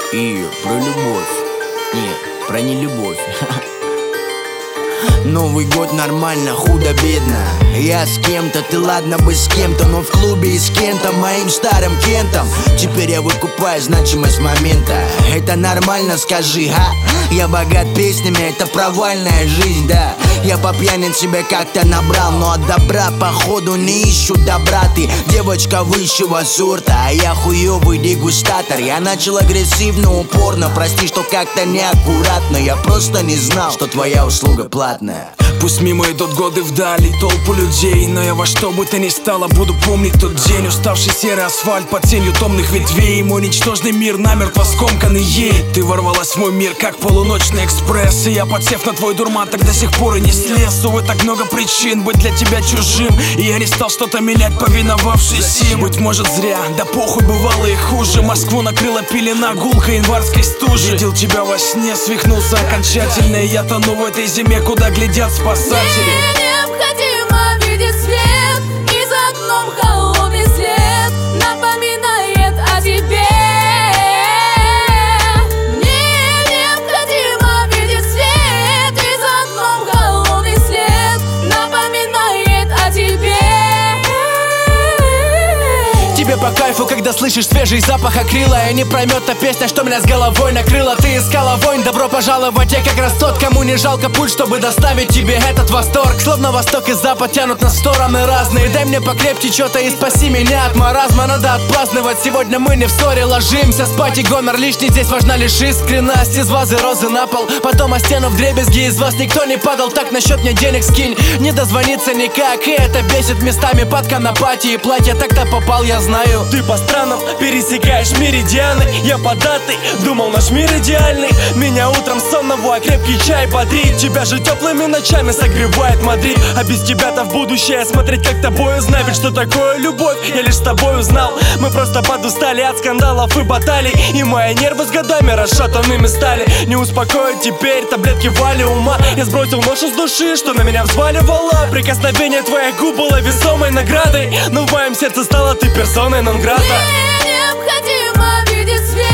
И про любовь. Нет, про нелюбовь. Новый год нормально, худо-бедно. Я с кем-то, ты ладно бы с кем-то, но в клубе и с Кентом, моим старым Кентом. Теперь я выкупаю значимость момента. Это нормально, скажи, а? Я богат песнями, это провальная жизнь, да. Я по пьяни тебя как-то набрал, но от добра походу не ищу добра. Ты девочка высшего сорта, а я хуёвый дегустатор. Я начал агрессивно, упорно, прости, что как-то неаккуратно. Я просто не знал, что твоя услуга платная. Пусть мимо идут годы вдали, толпу людей, но я во что бы то ни стало буду помнить тот день. Уставший серый асфальт под тенью томных ветвей. Мой ничтожный мир намертво скомканный ей. Ты ворвалась в мой мир, как полуночный экспресс, и я, подсев на твой дурман, так до сих пор и не слез. Увы, так много причин быть для тебя чужим, и я не стал что-то менять, повиновавшись им. Быть может зря, да похуй, бывало и хуже. Москву накрыла пелена, гулка январской стужи. Видел тебя во сне, свихнулся окончательно, и я тону в этой зиме, куда глядят спасатели. Мне необходимо видеть свет, и за окном холодный след напоминает о тебе. Мне необходимо видеть свет, и за окном холодный след напоминает о тебе. Тебе по кайфу, когда слышишь свежий запах акрила, и не проймет та песня, что меня с головой накрыла. Ты искала вонь, добро пожаловать, я как раз тот, кому не жалко путь, чтобы доставить тебе этот восторг. Словно восток и запад тянут нас в стороны разные. Дай мне покрепче что-то и спаси меня от маразма. Надо отпраздновать, сегодня мы не в ссоре ложимся спать, и гомер лишний, здесь важна лишь искренность. Из вазы розы на пол, потом о стену вдребезги. Из вас никто не падал, так насчет мне денег скинь. Не дозвониться никак, и это бесит местами под конопатии. Платье так-то попал, я знаю. Ты по странам пересекаешь меридианы. Я податый, думал наш мир идеальный. Меня утром сонного, а крепкий чай бодрит. Тебя же теплыми ночами согревает Мадрид. А без тебя-то в будущее смотреть как тобой узнать. Ведь что такое любовь, я лишь с тобой узнал. Мы просто подустали от скандалов и баталий, и мои нервы с годами расшатанными стали. Не успокоить теперь таблетки валиума. Я сбросил ношу с души, что на меня взваливало. Прикосновение твоих губ было весомой наградой, но в моем сердце стала ты персоной нон-грата. Мне необходимо видеть свет.